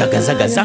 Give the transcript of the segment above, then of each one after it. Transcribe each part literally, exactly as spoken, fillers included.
Zaga zaga za.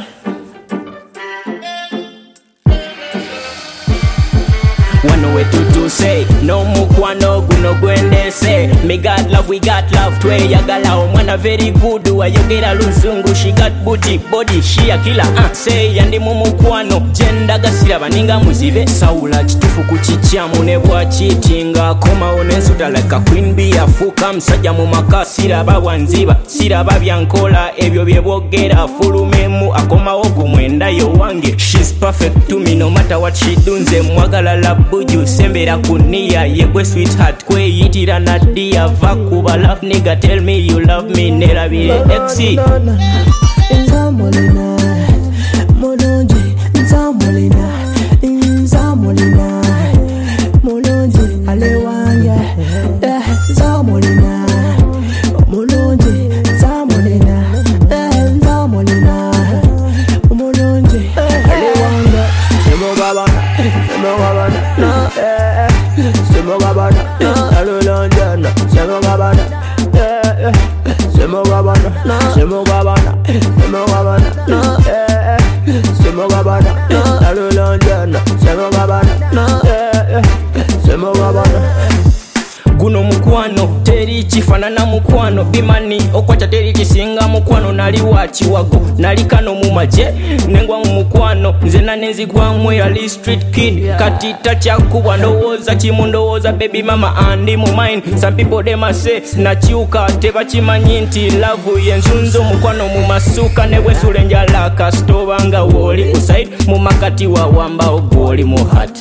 Wano we to say no mukwano guno gwende say me got love we got love twe yagala omwana very good wayogera luzungu she got booty body she a killer uh, say yandi mu mukwano jenda gasira baninga muzibe saula kitufu kuchichamu ne bwa cheatinga koma onensuta like a queen bee afuka msajja mu makasira babwanziba sira babyankola ebyo byebogera fulumemu akoma ogumwenda yo wange she's perfect to me no matter what she dunze mwagala la buju sembera kunia yegwe sweetheart kwe yitira nadia vakuba love nigga tell me you love me nerabire exi Nzamolina Molonje Nzamolina Nzamolina Molonje Alewanya Nzamolina Molonje Nzamolina Nzamolina Molonje Alewanya Semogabana Semogabana na eh Semogabana Alolonjana Semogabana eh Semogabana Semogabana Semogabana na eh Semogabana Alolonjana Semogabana eh Semogabana guno mukwano teri chifanana mukwano bimani okwacha teri chisinga mukwano nali wachi wago nali kano mumaje nengwa mukwano nze nanezi gwamwe ali street kid kati tacha kubwa ndowoza chimundowoza baby mama andi mu mind some people them say nachiuka teba chimanyi nti love yenzunzo mukwano mu masuka ne bwesulenja laka stobanga woli ku side mu makati wa wamba ogoli mu heart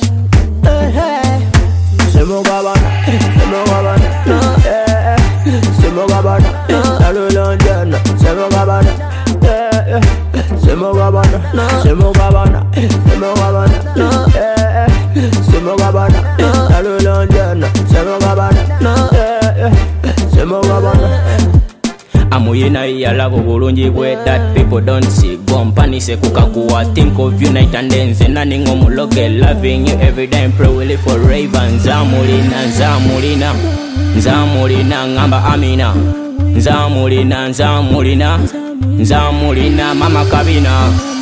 Semogabana, Semogabana, eh, Semogabana, Alolonjana, Semogabana, eh, Semogabana, Semogabana, Semogabana, eh, Semogabana, Alolonjana, Semogabana, eh, Semogabana. Amuyena ya love bulungi bwe that people don't see gompanise kukakuwa think of you night and day nze nani ngomuloge loving you every day pray will for raven nzamulina nzamulina nzamulina ngamba amina nzamulina nzamulina nzamulina mama kabina